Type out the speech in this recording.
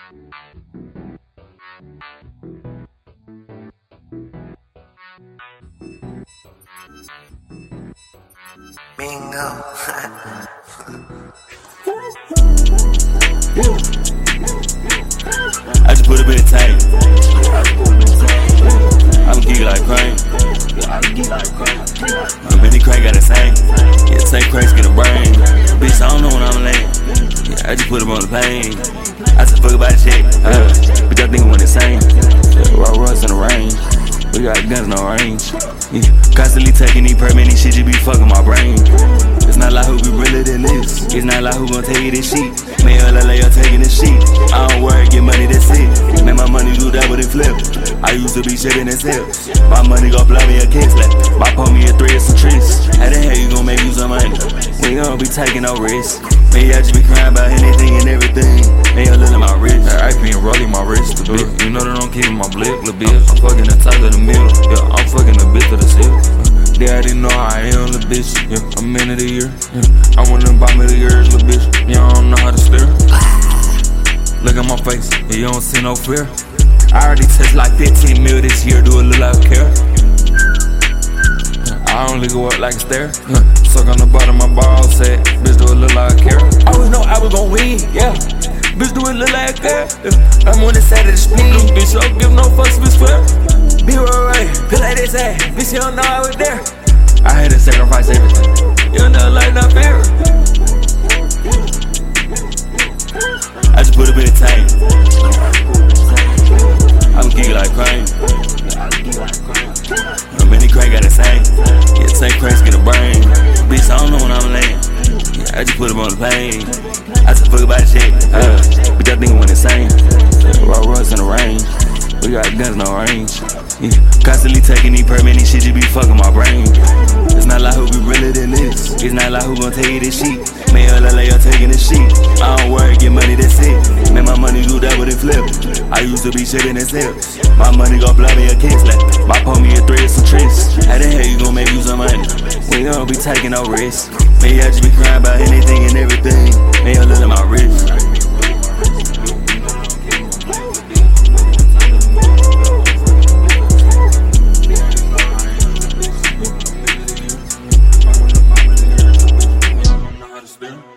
Bingo. I just put a bit of tank. I'm geek like Crane. I'm Benny Crank got a same. Yeah, take cranks get a brain. Bitch, I don't know when I'm laying. Yeah, I just put him on the plane. I just fuck about shit. But y'all think when it's same. Roll Royce in the range. We got guns, no range. Yeah. Constantly taking these permanent shit, just be fucking my brain. It's not like who be realer than this. It's not like who gon' tell you this shit. Man, LA, I'm taking this shit. I don't worry, get money, that's it. Man, my money do double and flip. I used to be shitting in sales. My money gon' blow me a kick slap. My pull me a 3 or some tricks. How the hell you gon' make you some money? We gon' be taking no risks. Man, I just be crying about anything and everything. Man, you look at my wrist. I been rolling my wrist a bit. You know that I'm keeping my blick, little bitch. I'm fucking the top of the middle. Yeah, I'm fucking the bitch of the silk. They already know how I am, little bitch. Yeah, I'm in of the year. Yeah, I want them buy me the years, little bitch. Yeah, I don't know how to steer. Look at my face, yeah, you don't see no fear. I already touched like 15 mil this year, do a little out of care. I only go up like a stair. Suck on the bottom of my ball sack. Bitch, do a little out of care. I always know I was gon' win, yeah. Bitch, do a little like care. I'm on the side of the spleen. Bitch, don't give no fucks if it's fair. Be right, feel like this ass. Bitch, you don't know I was there. I had to sacrifice everything. You know, like not fair. I just put a bit of tank. I'm geek like Crane. I'm Benny Crank got a same. Yeah, take cranks get a brain. Bitch, I don't know when I'm laying. Yeah, I just put him on the plane. I just fuck about shit. But y'all think when it's same. Roll Royce in the range. We got guns, no range. Yeah. Constantly taking these permanent shit, just be fucking my brain. It's not like who be realer than this. It's not like who gon' tell you this shit. Man, LA, I'm taking this shit. I don't worry, get money, that's it. Man, my money do double and flip. I used to be shitting in sales. My money gon' blow me a kick slap. My pull me a 3 or some tricks. How the hell you gon' make you some money? We gon' be taking no risks. Man, I just be crying about anything and everything. Man, you look at my wrist. Spin.